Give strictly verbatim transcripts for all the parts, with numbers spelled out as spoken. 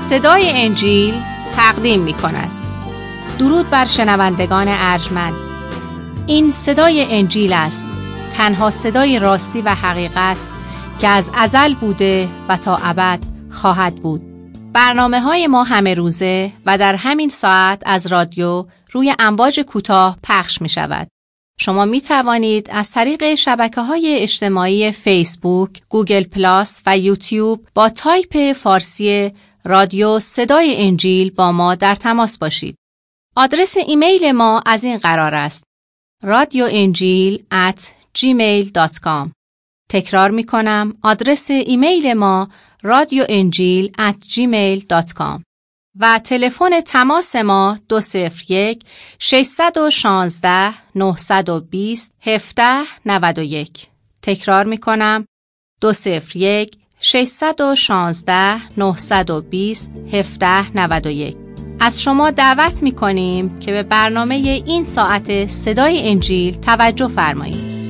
صدای انجیل تقدیم می کند. درود بر شنوندگان ارجمند. این صدای انجیل است، تنها صدای راستی و حقیقت که از ازل بوده و تا ابد خواهد بود. برنامه های ما همه روزه و در همین ساعت از رادیو روی امواج کوتاه پخش می شود. شما می توانید از طریق شبکه‌های اجتماعی فیسبوک، گوگل پلاس و یوتیوب با تایپ فارسی رادیو صدای انجیل با ما در تماس باشید. آدرس ایمیل ما از این قرار است: رادیو انجیل ات جیمیل دات کام. تکرار می کنم، آدرس ایمیل ما رادیو انجیل ات جیمیل دات کام و تلفن تماس ما دو صفر یک ششصد و شانزده نهصد و بیست هفده نود و یک. تکرار می کنم، دو صفر یک ششصد و شانزده نهصد و بیست هفده نود و یک. از شما دعوت می کنیم که به برنامه این ساعت صدای انجیل توجه فرمایید.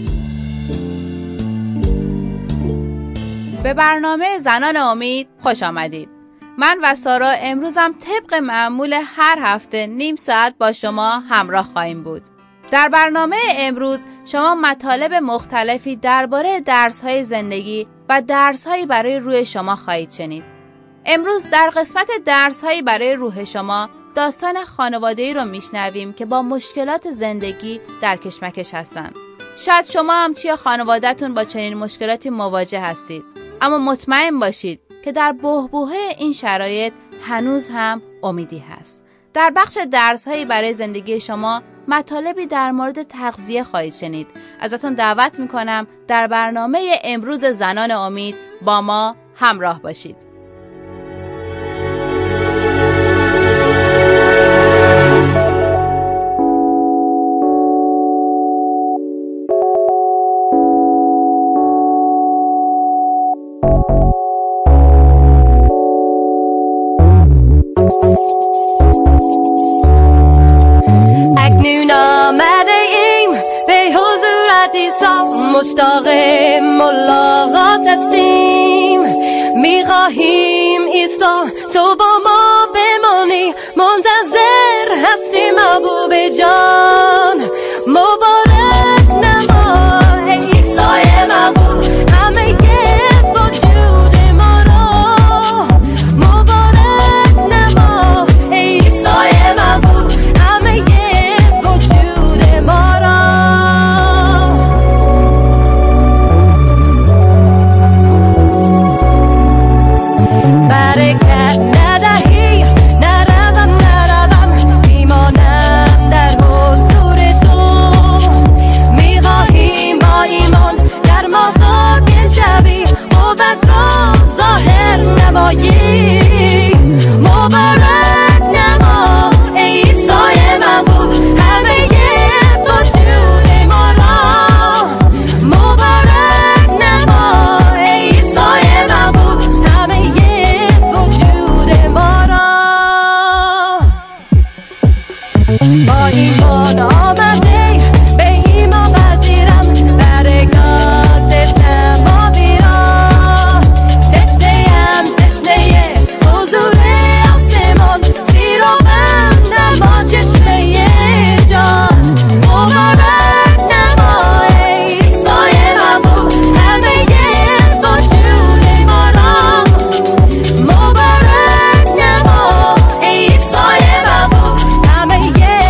به برنامه زنان امید خوش آمدید. من و سارا امروزم طبق معمول هر هفته نیم ساعت با شما همراه خواهیم بود. در برنامه امروز شما مطالب مختلفی درباره درس‌های زندگی و درس‌هایی برای روح شما خواهید شنید. امروز در قسمت درس‌هایی برای روح شما داستان خانواده‌ای رو میشنویم که با مشکلات زندگی در کشمکش هستند. شاید شما هم توی خانواده‌تون با چنین مشکلاتی مواجه هستید، اما مطمئن باشید که در بحبوحه این شرایط هنوز هم امیدی هست. در بخش درس‌هایی برای زندگی شما مطالبی در مورد تغذیه خواهید شنید. ازتون دعوت میکنم در برنامه امروز زنان امید با ما همراه باشید. مشتاق ملاقات هستیم، میخواهیم عیسی تو با ما بمانی، منتظر هستیم محبوب جان. مبارک نما ای عیسی محبوب همه وجود ما را، مبارک نما ای عیسی محبوب همه وجود ما را. برکت ندهی نروم نروم میمانم در حضور تو، میخواهیم با ایمان در ما ساکن شوی، قوت را ظاهر نمایی. مبارک نما ای عیسی محبوب همه وجود ما را، مبارک نما ای عیسی محبوب همه با ایمان آمده به ایمان پذیرم برکات سماوی را. تشنه‌ام تشنه حضور آسمان، سیرابم نما چشمه جان. مبارک نما ای عیسی محبوب همه وجود ما را، مبارک نما ای عیسی محبوب همه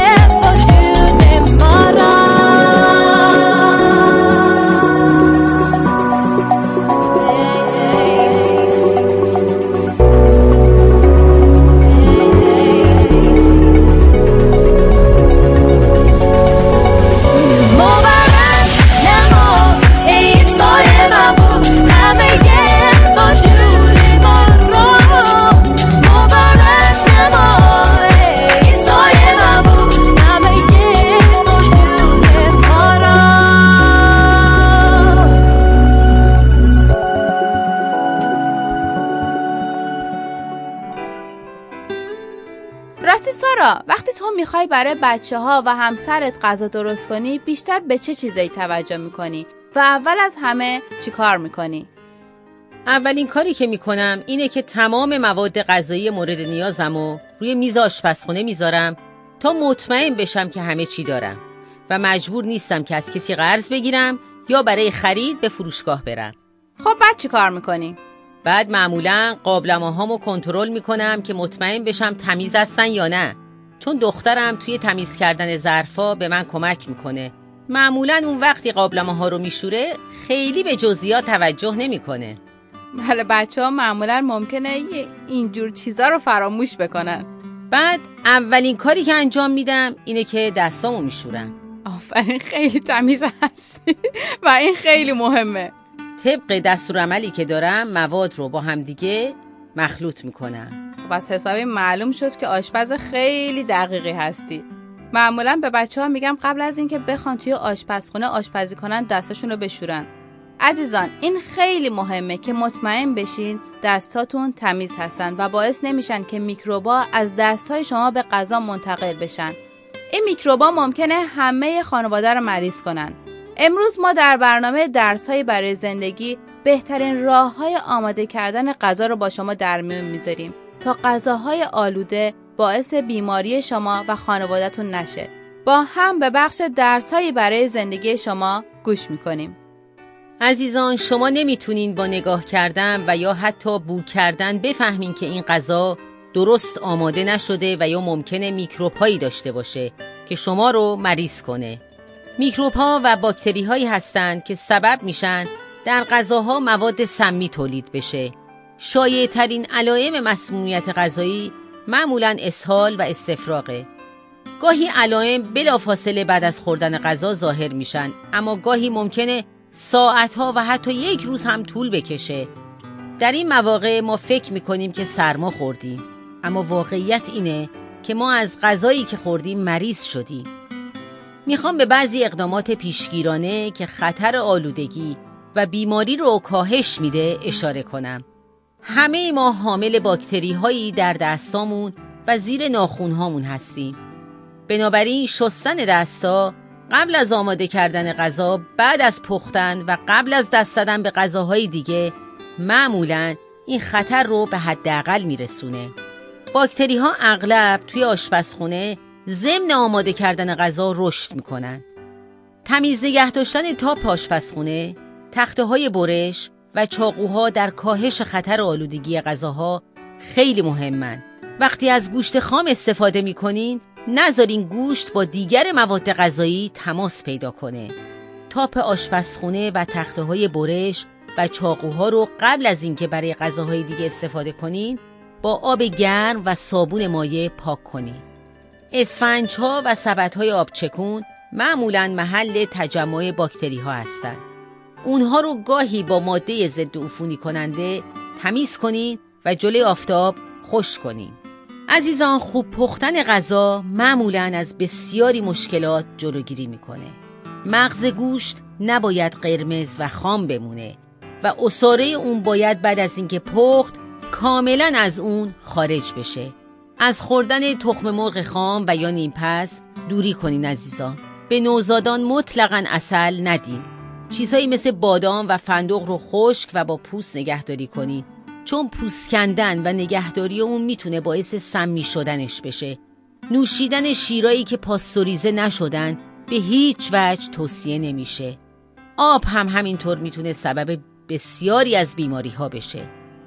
وقتی تو میخوای برای بچه ها و همسرت غذا درست کنی بیشتر به چه چیزایی توجه میکنی و اول از همه چی کار میکنی؟ اولین کاری که میکنم اینه که تمام مواد غذایی مورد نیازمو روی میز آشپزخونه میذارم تا مطمئن بشم که همه چی دارم و مجبور نیستم که از کسی قرض بگیرم یا برای خرید به فروشگاه برم. خب بعد چی کار میکنی؟ بعد معمولاً قابلمه‌هامو کنترل میکنم که مطمئن بشم تمیز هستن یا نه، چون دخترم توی تمیز کردن ظرفا به من کمک میکنه. معمولاً اون وقتی قابلمه‌ها رو میشوره خیلی به جزئیات توجه نمیکنه. بله بچه ها معمولا ممکنه اینجور چیزا رو فراموش بکنن. بعد اولین کاری که انجام میدم اینه که دستامو میشورم. آفرین، خیلی تمیز هستی و این خیلی مهمه. طبق دستورالعملی که دارم مواد رو با همدیگه مخلوط میکنم. بس حسابی معلوم شد که آشپز خیلی دقیقی هستی. معمولا به بچه ها میگم قبل از اینکه بخوان توی آشپزخونه آشپزی کنن دستاشون رو بشورن. عزیزان این خیلی مهمه که مطمئن بشین دستاتون تمیز هستن و باعث نمیشن که میکروبا از دستهای شما به غذا منتقل بشن. این میکروبا ممکنه همه خانواده رو مریض کنن. امروز ما در برنامه درس‌های برای زندگی بهترین راه‌های آماده کردن غذا رو با شما در میون میذاریم تا غذاهای آلوده باعث بیماری شما و خانواده‌تون نشه. با هم به بخش درس‌های برای زندگی شما گوش میکنیم. عزیزان شما نمیتونین با نگاه کردن و یا حتی بو کردن بفهمین که این غذا درست آماده نشده و یا ممکنه میکروب هایی داشته باشه که شما رو مریض کنه. میکروب ها و باکتری هایی هستند که سبب میشن در غذاها مواد سمی تولید بشه. شایع ترین علائم مسمومیت غذایی معمولاً اسهال و استفراغه. گاهی علائم بلافاصله بعد از خوردن غذا ظاهر میشن، اما گاهی ممکنه ساعتها و حتی یک روز هم طول بکشه. در این مواقع ما فکر میکنیم که سرما خوردیم، اما واقعیت اینه که ما از غذایی که خوردیم مریض شدیم. میخوام به بعضی اقدامات پیشگیرانه که خطر آلودگی و بیماری رو کاهش میده اشاره کنم. همه ما حامل باکتری هایی در دستامون و زیر ناخونهامون هستیم. بنابراین شستن دستا قبل از آماده کردن غذا، بعد از پختن و قبل از دست زدن به غذاهای دیگه معمولاً این خطر رو به حداقل میرسونه. باکتری ها اغلب توی آشپزخونه ضمن آماده کردن غذا رشد میکنن. تمیز نگه داشتن تاپ آشپزخونه، تخته های برش و چاقوها در کاهش خطر آلودگی غذاها خیلی مهمن. وقتی از گوشت خام استفاده میکنین نذارین گوشت با دیگر مواد غذایی تماس پیدا کنه. تاپ آشپزخونه و تخته های برش و چاقوها رو قبل از اینکه برای غذاهای دیگه استفاده کنین با آب گرم و صابون مایع پاک کنین. اسفنج‌ها و سبدهای آبچکون معمولاً محل تجمع باکتری ها هستن. اونها رو گاهی با ماده ضد عفونی کننده تمیز کنین و جلوی آفتاب خشک کنین. عزیزان خوب پختن غذا معمولاً از بسیاری مشکلات جلوگیری میکنه. مغز گوشت نباید قرمز و خام بمونه و عصاره اون باید بعد از اینکه پخت کاملاً از اون خارج بشه. از خوردن تخم مرغ خام و یا نیمپز دوری کنین عزیزان. به نوزادان مطلقاً عسل ندین. چیزهایی مثل بادام و فندق رو خشک و با پوست نگهداری کنین، چون پوست کندن و نگهداری اون میتونه باعث سمی شدنش بشه. نوشیدن شیرایی که پاستوریزه نشدن به هیچ وجه توصیه نمیشه. آب هم همینطور میتونه سبب بسیاری از بیماری ها بشه.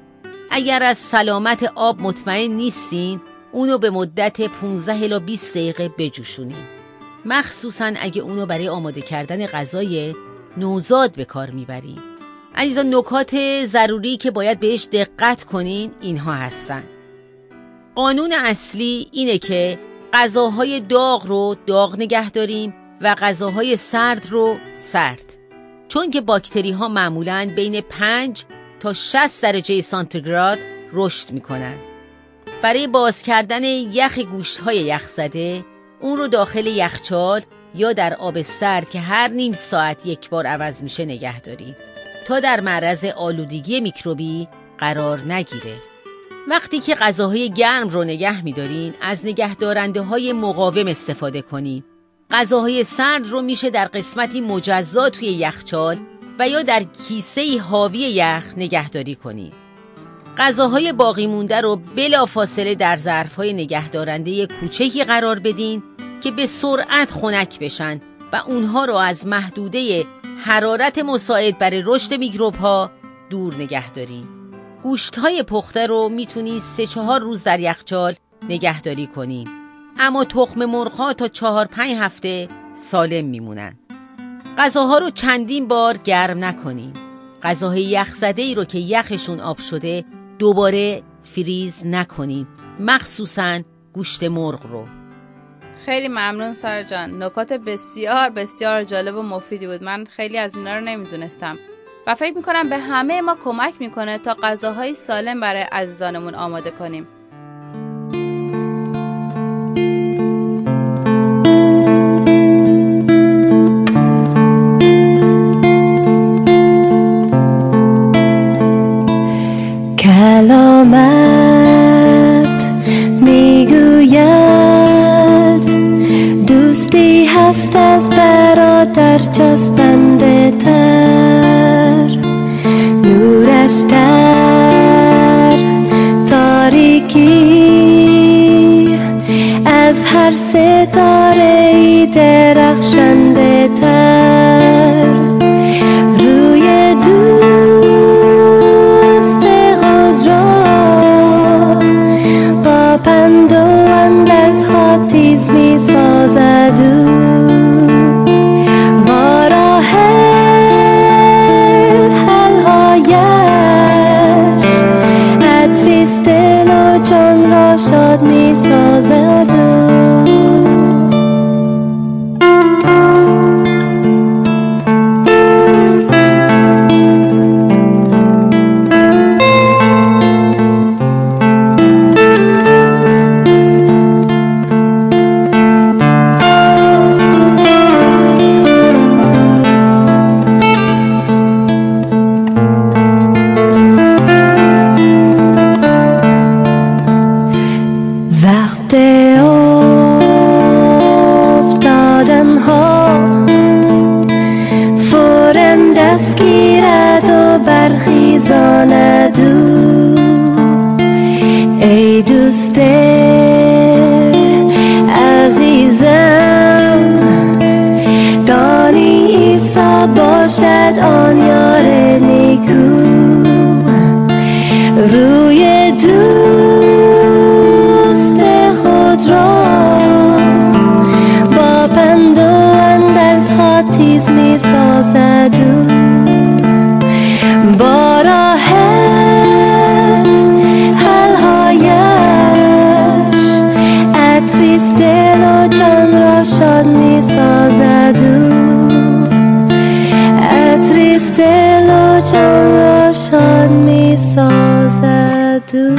اگر از سلامت آب مطمئن نیستین اونو به مدت پانزده الی بیست دقیقه بجوشونین، مخصوصا اگه اونو برای آماده کردن غذای نوزاد به کار میبرین. عزیزان نکات ضروری که باید بهش دقت کنین اینها هستن. قانون اصلی اینه که غذاهای داغ رو داغ نگه داریم و غذاهای سرد رو سرد، چون که باکتری ها معمولاً بین پنج تا شصت درجه سانتیگراد رشد میکنن. برای باز کردن یخ گوشت های یخ زده اون رو داخل یخچال یا در آب سرد که هر نیم ساعت یک بار عوض میشه نگه دارید تا در معرض آلودگی میکروبی قرار نگیره. وقتی که غذاهای گرم رو نگه میدارین از نگهدارنده های مقاوم استفاده کنین. غذاهای سرد رو میشه در قسمتی مجزا توی یخچال و یا در کیسه‌ای حاوی یخ نگهداری کنید. غذاهای باقی مونده رو بلافاصله در ظرف‌های نگهدارنده کوچکی قرار بدین که به سرعت خنک بشن و اونها رو از محدوده حرارت مساعد برای رشد میکروب‌ها دور نگه دارین. گوشت‌های پخته رو میتونید سه چهار روز در یخچال نگهداری کنین، اما تخم مرغ‌ها تا چهار پنج هفته سالم میمونن. غذاها رو چندین بار گرم نکنین. غذاهای یخزده‌ای رو که یخشون آب شده دوباره فریز نکنین، مخصوصاً گوشت مرغ رو. خیلی ممنون سارا جان، نکات بسیار بسیار جالب و مفیدی بود. من خیلی از اینا رو نمیدونستم و فکر میکنم به همه ما کمک میکنه تا غذاهای سالم برای عزیزانمون آماده کنیم. کلامت میگوید دوستی هست از برادر چسبنده تر، نورش در تاریکی از هر ستاره ای درخشنده تر. روی دوست خود را با پند و اندرزها تیز می سازد او، با راه حل‌هایش عطریست دل و جان را شاد می سازد او. ای دوست عزیزم، دانی عیسی باشد آن یار نیکو. روی دوست خود را با پند و اندرزها تیز می سازد او، با راه حل‌هایش عطریست دل و جان را شاد می سازد او، عطریست دل و جان را شاد می سازد او.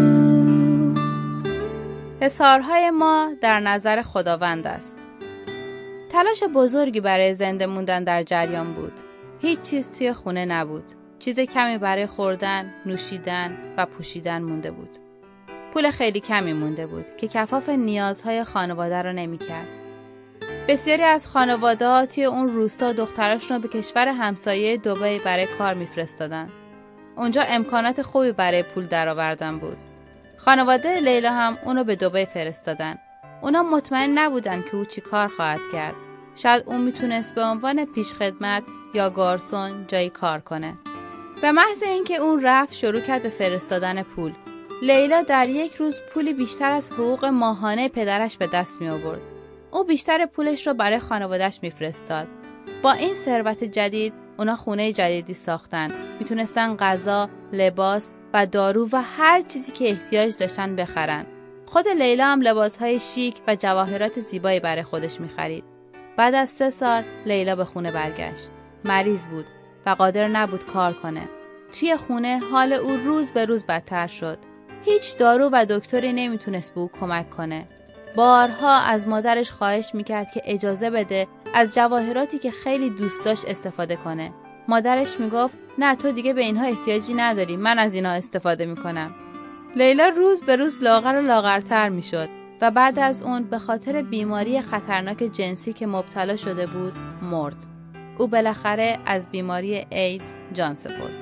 حصارهای ما در نظر خداوند است. تلاش بزرگی برای زنده موندن در جریان بود. هیچ چیز توی خونه نبود. چیز کمی برای خوردن، نوشیدن و پوشیدن مونده بود. پول خیلی کمی مونده بود که کفاف نیازهای خانواده را نمی‌کرد. بسیاری از خانواده‌ها توی اون روستا دختراشون رو به کشور همسایه دبی برای کار می‌فرستادن. اونجا امکانات خوبی برای پول درآوردن بود. خانواده لیلا هم اونو به دبی فرستادن. اونا مطمئن نبودن که او چی کار خواهد کرد. شاید اون میتونست به عنوان پیشخدمت یا گارسون جایی کار کنه. به محض اینکه اون رفت شروع کرد به فرستادن پول. لیلا در یک روز پولی بیشتر از حقوق ماهانه پدرش به دست می آورد. او بیشتر پولش رو برای خانواده‌اش میفرستاد. با این ثروت جدید اونا خونه جدیدی ساختن. میتونستن غذا، لباس و دارو و هر چیزی که احتیاج داشتن بخرن. خود لیلا هم لباسهای شیک و جواهرات زیبایی برای خودش میخرید. بعد از سه سال لیلا به خونه برگشت. مریض بود و قادر نبود کار کنه. توی خونه حال او روز به روز بدتر شد. هیچ دارو و دکتری نمیتونست به او کمک کنه. بارها از مادرش خواهش میکرد که اجازه بده از جواهراتی که خیلی دوست داشت استفاده کنه. مادرش میگفت نه تو دیگه به اینها احتیاجی نداری، من از اینها استفاده میکنم. لیلا روز به روز لاغر و لاغرتر میشد و بعد از اون به خاطر بیماری خطرناک جنسی که مبتلا شده بود مرد. او بالاخره از بیماری ایدز جان سپرد.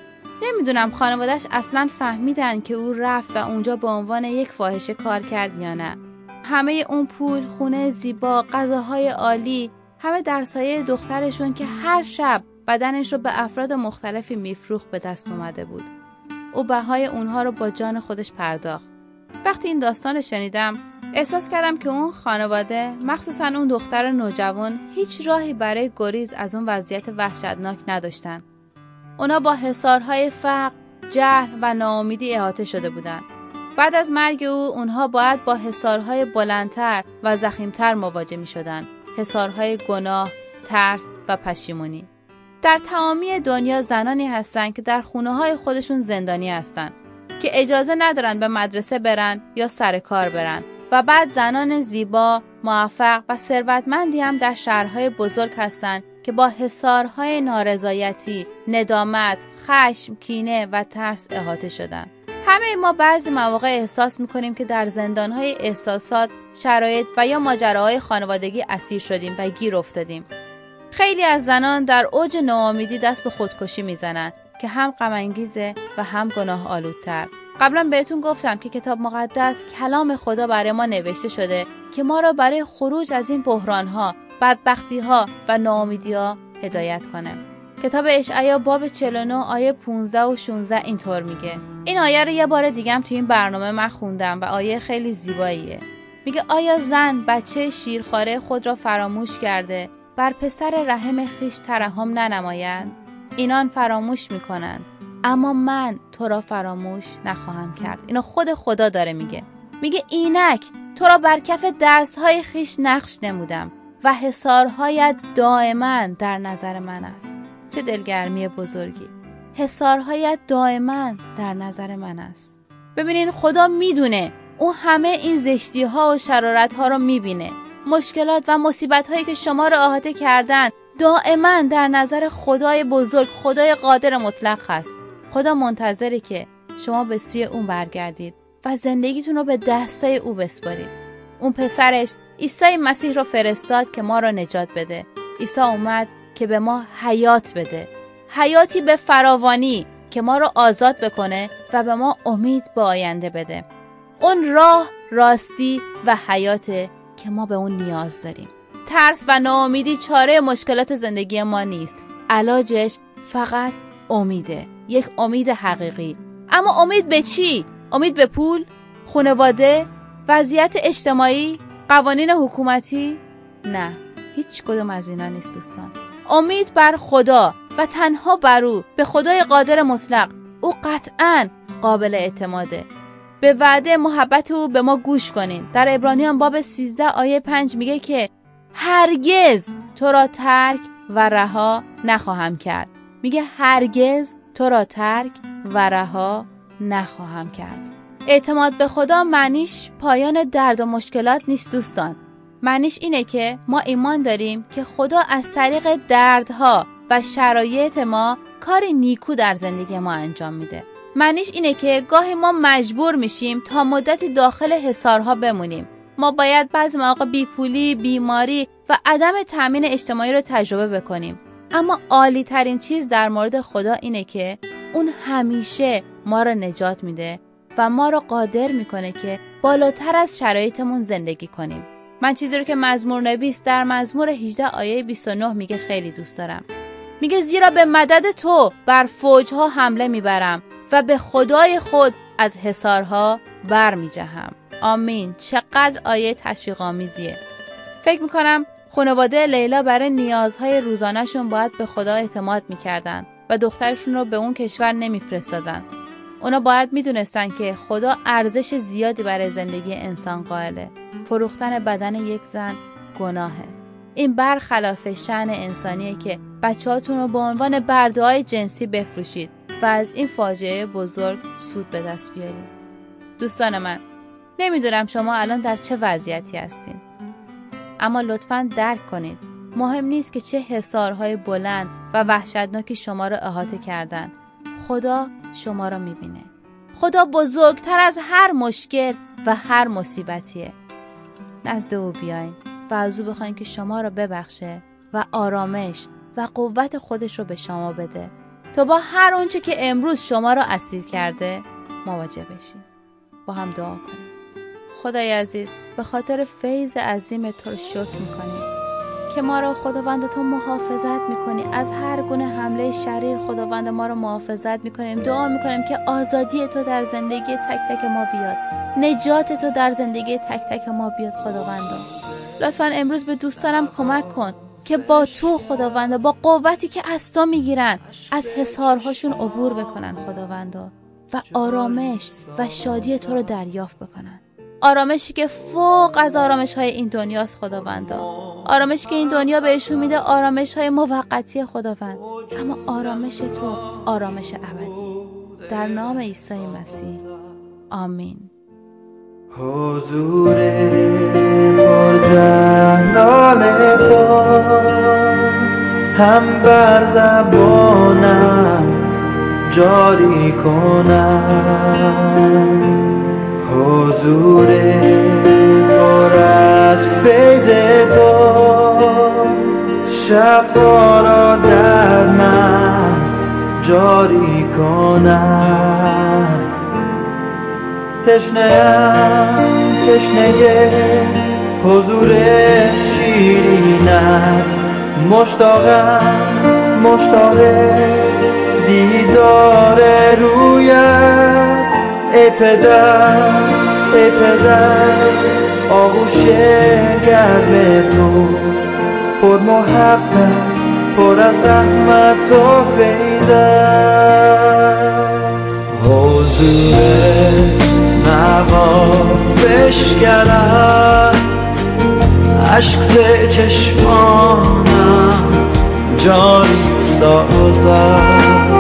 نمیدونم خانواده‌اش اصلاً فهمیدن که او رفت و اونجا به عنوان یک فاحشه کار کرد یا نه. همه اون پول، خونه زیبا، غذاهای عالی، همه در سایه دخترشون که هر شب بدنش رو به افراد مختلفی میفروخت به دست اومده بود. او بهای اونها رو با جان خودش پرداخت. وقتی این داستان رو شنیدم احساس کردم که اون خانواده، مخصوصاً اون دختر نوجوان، هیچ راهی برای گریز از اون وضعیت وحشتناک نداشتن. اونا با حصارهای فقر، جهل و ناامیدی احاطه شده بودن. بعد از مرگ او اونها باید با حصارهای بلندتر و ضخیمتر مواجه می شدن. حصارهای گناه، ترس و پشیمونی. در تمامی دنیا زنانی هستن که در خونه های خودشون زندانی هستن که اجازه ندارن به مدرسه برن یا سر کار برن و بعد زنان زیبا، موفق و ثروتمندی هم در شهرهای بزرگ هستن که با حصارهای نارضایتی، ندامت، خشم، کینه و ترس احاطه شدن. همه ما بعضی مواقع احساس میکنیم که در زندانهای احساسات، شرایط و یا ماجراهای خانوادگی اسیر شدیم و گیر افتادیم. خیلی از زنان در اوج ناامیدی دست به خودکشی میزنن که هم غم انگیزه و هم گناه آلودتر. قبلا بهتون گفتم که کتاب مقدس کلام خدا برای ما نوشته شده که ما را برای خروج از این بحرانها، بدبختیها و ناامیدیها هدایت کنه. کتاب اشعیا باب چهل و نه آیه پانزده و شانزده اینطور میگه. این آیه رو یه بار دیگه هم توی این برنامه من خوندم و آیه خیلی زیباییه. میگه آیا زن بچه شیرخواره خود را فراموش کرده بر پسر رحم خیش ترحم ننمایند؟ اینان فراموش میکنند اما من تو را فراموش نخواهم کرد. اینو خود خدا داره میگه. میگه اینک تو را بر کف دستهای خیش نقش نمودم و حصارهایت دائما در نظر من است. چه دلگرمی بزرگی. حصارهایت دائما در نظر من است. ببینین خدا میدونه، اون همه این زشتی ها و شرارت ها رو میبینه. مشکلات و مصیبت هایی که شما رو احاطه کردن دائما در نظر خدای بزرگ، خدای قادر مطلق هست. خدا منتظره که شما به سوی اون برگردید و زندگیتون رو به دستای او بسپارید. اون پسرش عیسی مسیح رو فرستاد که ما رو نجات بده. عیسی اومد که به ما حیات بده، حیاتی به فراوانی که ما رو آزاد بکنه و به ما امید به آینده بده. اون راه، راستی و حیاته که ما به اون نیاز داریم. ترس و ناامیدی چاره مشکلات زندگی ما نیست. علاجش فقط امیده، یک امید حقیقی. اما امید به چی؟ امید به پول، خانواده، وضعیت اجتماعی، قوانین حکومتی؟ نه، هیچ کدوم از اینا نیست دوستان. امید بر خدا و تنها بر او، به خدای قادر مطلق. او قطعاً قابل اعتماده. به وعده محبت او به ما گوش کنین. در عبرانیان باب سیزده آیه پنج میگه که هرگز تو را ترک و رها نخواهم کرد. میگه هرگز تو را ترک و رها نخواهم کرد. اعتماد به خدا معنیش پایان درد و مشکلات نیست دوستان. معنیش اینه که ما ایمان داریم که خدا از طریق دردها و شرایط ما کار نیکو در زندگی ما انجام میده. معنیش اینه که گاهی ما مجبور میشیم تا مدتی داخل حصارها بمونیم. ما باید بعضی مواقع بیپولی، بیماری و عدم تامین اجتماعی رو تجربه بکنیم. اما عالی ترین چیز در مورد خدا اینه که اون همیشه ما رو نجات میده و ما رو قادر میکنه که بالاتر از شرایطمون زندگی کنیم. من چیزی رو که مزمور نویس در مزمور هجده آیه بیست و نه میگه خیلی دوست دارم. میگه زیرا به مدد تو بر فوجها حمله میبرم و به خدای خود از حصارها بر میجهم. آمین. چقدر آیه تشویق آمیزیه. فکر میکنم خانواده لیلا برای نیازهای روزانه‌شون باید به خدا اعتماد میکردن و دخترشون رو به اون کشور نمیفرستادن. اونا باید میدونستن که خدا ارزش زیادی برای زندگی انسان قائله. فروختن بدن یک زن گناهه. این برخلاف شأن انسانیه که بچه‌هاتون رو به عنوان برده‌های جنسی بفروشید و از این فاجعه بزرگ سود به دست بیارید. دوستان من، نمیدونم شما الان در چه وضعیتی هستین، اما لطفاً درک کنید مهم نیست که چه حصارهای بلند و وحشتناکی شما رو احاطه کردن. خدا شما رو میبینه. خدا بزرگتر از هر مشکل و هر مصیبتیه. نزد او بیاین و از او بخواین که شما رو ببخشه و آرامش و قوت خودش رو به شما بده تا با هر اونچه که امروز شما رو اسیر کرده مواجه بشین. با هم دعا کنیم. خدای عزیز، به خاطر فیض عظیم تو رو شکر میکنیم که ما رو خداوند تو محافظت میکنی از هر گونه حمله شریر. خداوند ما رو محافظت میکنیم. دعا میکنیم که آزادی تو در زندگی تک تک ما بیاد، نجات تو در زندگی تک تک ما بیاد. خداوندا لطفاً امروز به دوستانم کمک کن که با تو خداوندا، با قوتی که از تو میگیرن، از حصارهاشون عبور بکنن خداوندا و آرامش و شادی تو رو دریافت بکنن. آرامشی که فوق از آرامش های این دنیاست خداوندا. آرامشی که این دنیا بهشون میده آرامش های موقتی خداوند، اما آرامش تو آرامش ابدی. در نام عیسی مسیح آمین. حضور پرجلال تو هم بر زبانم جاری کنم، حضور پر از فیض تو شفا را در من جاری کنم. تشنه‌ام تشنه حضور شیرینت، مشتاقم مشتاق دیدار رویت. ای پدر ای پدر آغوش گرم تو پر محبت پر از رحمت و فیض است. حضور نوازشگرت عشق ز چشمانم جاری سازد.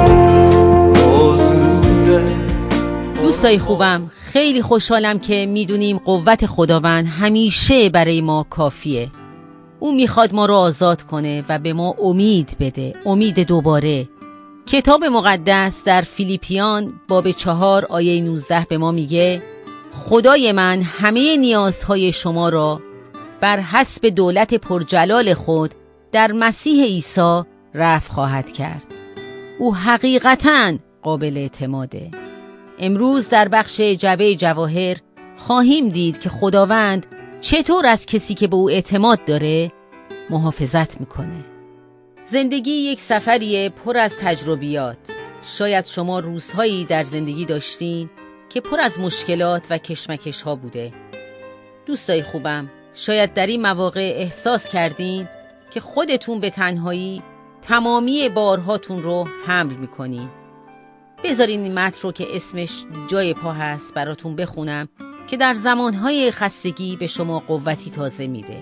دوستای خوبم، خیلی خوشحالم که میدونیم قوت خداوند همیشه برای ما کافیه. او میخواد ما رو آزاد کنه و به ما امید بده، امید دوباره. کتاب مقدس در فیلیپیان باب چهار آیه نوزده به ما میگه خدای من همه نیازهای شما را بر حسب دولت پرجلال خود در مسیح عیسی رفع خواهد کرد. او حقیقتاً قابل اعتماده. امروز در بخش جعبه جواهر خواهیم دید که خداوند چطور از کسی که به او اعتماد داره محافظت میکنه. زندگی یک سفریه پر از تجربیات. شاید شما روزهایی در زندگی داشتین که پر از مشکلات و کشمکش ها بوده. دوستای خوبم، شاید در این مواقع احساس کردین که خودتون به تنهایی تمامی بارهاتون رو حمل میکنین. بذارین این متن رو که اسمش جای پا هست براتون بخونم که در زمانهای خستگی به شما قوتی تازه میده.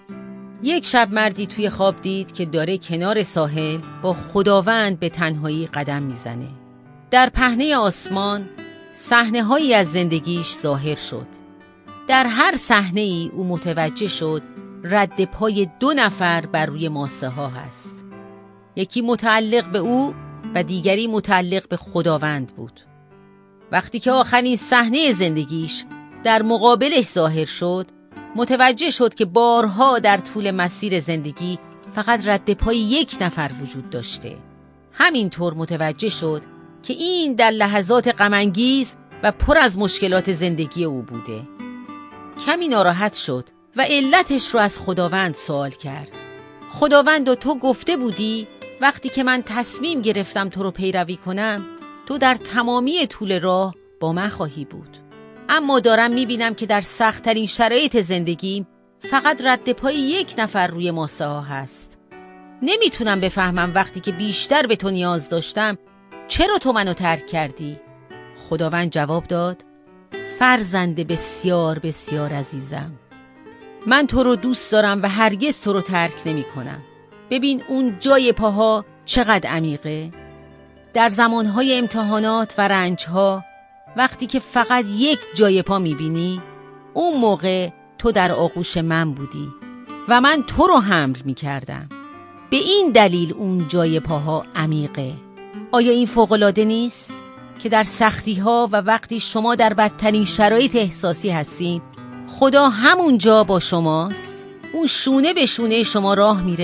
یک شب مردی توی خواب دید که داره کنار ساحل با خداوند به تنهایی قدم میزنه. در پهنه آسمان صحنه‌هایی از زندگیش ظاهر شد. در هر صحنه‌ای او متوجه شد رد پای دو نفر بر روی ماسه ها هست. یکی متعلق به او و دیگری متعلق به خداوند بود. وقتی که آخرین صحنه زندگیش در مقابلش ظاهر شد، متوجه شد که بارها در طول مسیر زندگی فقط رد پای یک نفر وجود داشته. همینطور متوجه شد که این در لحظات غم‌انگیز و پر از مشکلات زندگی او بوده. کمی ناراحت شد و علتش رو از خداوند سوال کرد. خداوند و تو گفته بودی وقتی که من تصمیم گرفتم تو رو پیروی کنم، تو در تمامی طول راه با من خواهی بود. اما دارم میبینم که در سخت‌ترین شرایط زندگیم فقط رد پای یک نفر روی ماسه ها هست. نمیتونم بفهمم وقتی که بیشتر به تو نیاز داشتم چرا تو منو ترک کردی؟ خداوند جواب داد: فرزند بسیار بسیار عزیزم، من تو رو دوست دارم و هرگز تو رو ترک نمی کنم. ببین اون جای پاها چقدر عمیقه. در زمانهای امتحانات و رنجها وقتی که فقط یک جای پا میبینی، اون موقع تو در آغوش من بودی و من تو رو حمل میکردم. به این دلیل اون جای پاها عمیقه. آیا این فوق‌العاده نیست؟ که در سختی‌ها و وقتی شما در بدترین شرایط احساسی هستین، خدا همونجا با شماست. اون شونه به شونه شما راه میره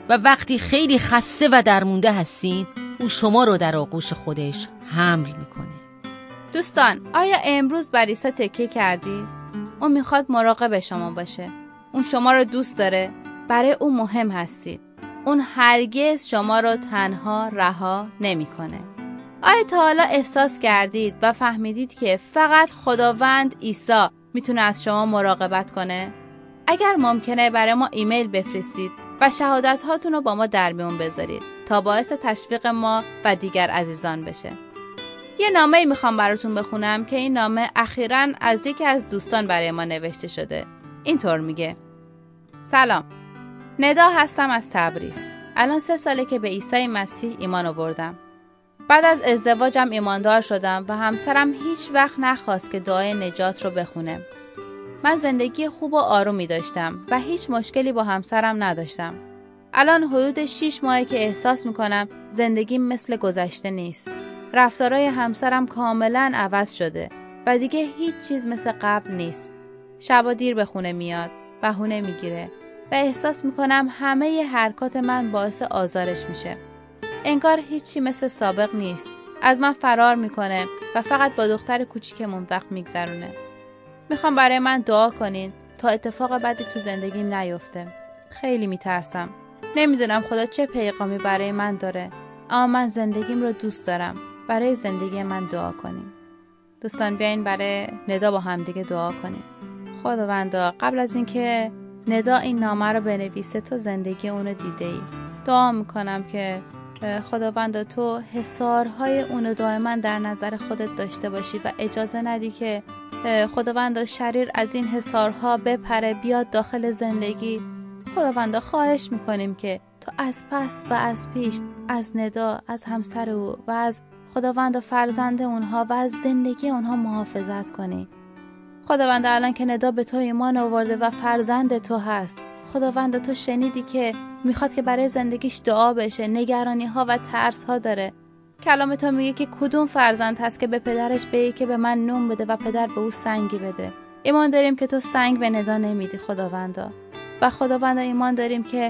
و وقتی خیلی خسته و درمونده هستین او شما رو در آغوش خودش حمل میکنه. دوستان، آیا امروز بر عیسی تکیه کردید؟ اون میخواد مراقب شما باشه. اون شما رو دوست داره. برای اون مهم هستید. اون هرگز شما رو تنها رها نمیکنه. آیا تا حالا احساس کردید و فهمیدید که فقط خداوند عیسی میتونه از شما مراقبت کنه؟ اگر ممکنه برای ما ایمیل بفرستید و شهادت هاتون رو با ما در میون بذارید تا باعث تشویق ما و دیگر عزیزان بشه. یه نامه میخوام براتون بخونم که این نامه اخیراً از یکی از دوستان برای ما نوشته شده. اینطور میگه: سلام، ندا هستم از تبریز. الان سه ساله که به عیسی مسیح ایمان آوردم. بعد از ازدواجم ایماندار شدم و همسرم هیچ وقت نخواست که دعای نجات رو بخونه. من زندگی خوب و آرومی داشتم و هیچ مشکلی با همسرم نداشتم. الان حدود شش ماهه که احساس میکنم زندگی مثل گذشته نیست. رفتارای همسرم کاملا عوض شده و دیگه هیچ چیز مثل قبل نیست. شبا دیر به خونه میاد، بهونه میگیره و احساس میکنم همه ی حرکات من باعث آزارش میشه. انگار هیچی مثل سابق نیست. از من فرار میکنه و فقط با دختر کوچیکمون وقت میگذرونه. میخوام برای من دعا کنین تا اتفاق بدی تو زندگیم نیفته. خیلی میترسم. نمیدونم خدا چه پیغامی برای من داره، اما من زندگیم رو دوست دارم. برای زندگی من دعا کنین. دوستان، بیاین برای ندا با هم دیگه دعا کنیم. خداوندا، قبل از اینکه ندا این نامه رو بنویسه تو زندگی اونو دیده ای. دعا میکنم که خداوندا تو حصارهای اونو دائما در نظر خودت داشته باشی و اجازه ندی که خداوندا شریر از این حصارها بپره بیاد داخل زندگی. خداوندا خواهش میکنیم که تو از پس و از پیش از ندا، از همسر او و از خداوند و فرزند اونها و از زندگی اونها محافظت کنی. خداوند، الان که ندا به تو ایمان آورده و فرزند تو هست، خداوند تو شنیدی که میخواد که برای زندگیش دعا بشه، نگرانی ها و ترس ها داره. کلام تو میگه که کدوم فرزند هست که به پدرش بگه که به من نون بده و پدر به او سنگی بده. ایمان داریم که تو سنگ به ندا نمیدی خداوندا، و خداوندا ایمان داریم که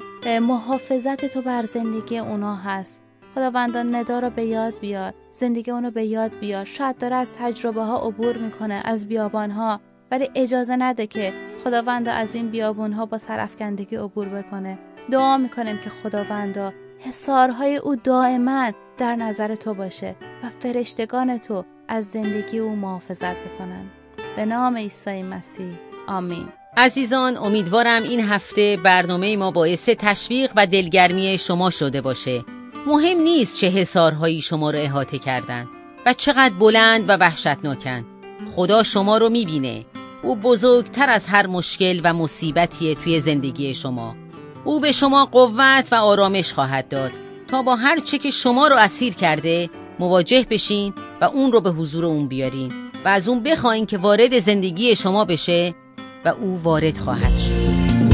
محافظت تو بر زندگی اونا هست. خداوندا ندا رو به یاد بیار، زندگی اونو به یاد بیار. شاید داره از تجربه ها عبور میکنه، از بیابان ها، ولی اجازه نده که خداوندا از این بیابان ها با سرافکندگی عبور بکنه. دعا میکنیم که خداوندا حصارهای او دائما در نظر تو باشه و فرشتگان تو از زندگی او محافظت بکنن. به نام عیسی مسیح، آمین. عزیزان، امیدوارم این هفته برنامه ما باعث تشویق و دلگرمی شما شده باشه. مهم نیست چه حصارهایی شما رو احاطه کردن و چقدر بلند و وحشتناکن. خدا شما رو میبینه. او بزرگتر از هر مشکل و مصیبتیه توی زندگی شما. او به شما قوت و آرامش خواهد داد تا با هر چه که شما رو اسیر کرده مواجه بشین و اون رو به حضور اون بیارین و از اون بخواین که وارد زندگی شما بشه و او وارد خواهد شد.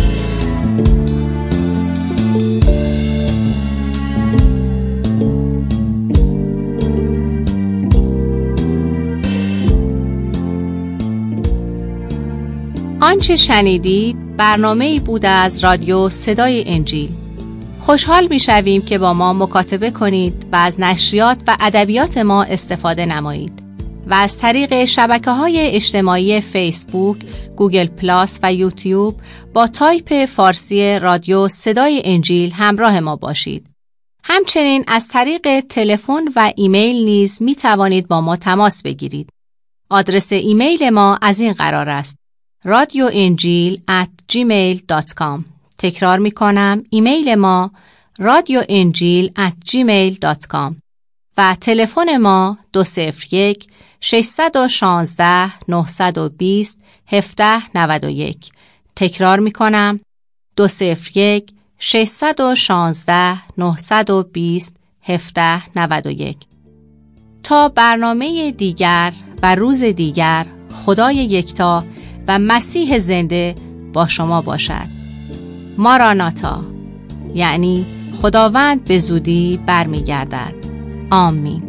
آنچه شنیدید برنامه‌ای بود از رادیو صدای انجیل. خوشحال می‌شویم که با ما مکاتبه کنید و از نشریات و ادبیات ما استفاده نمایید و از طریق شبکه‌های اجتماعی فیسبوک، گوگل پلاس و یوتیوب با تایپ فارسی رادیو صدای انجیل همراه ما باشید. همچنین از طریق تلفن و ایمیل نیز می توانید با ما تماس بگیرید. آدرس ایمیل ما از این قرار است: رادیو انجیل ات جیمیل دات کام. تکرار می کنم، ایمیل ما رادیو انجیل ات جیمیل دات کام و تلفن ما دو صفر یک ششصد و شانزده نهصد و بیست هفده نود و یک. تکرار می کنم، دو صفر یک ششصد و شانزده نهصد و بیست هفده نود و یک. تا برنامه دیگر و روز دیگر، خدای یکتا و مسیح زنده با شما باشد. ماراناتا، یعنی خداوند به زودی برمیگردد. آمین.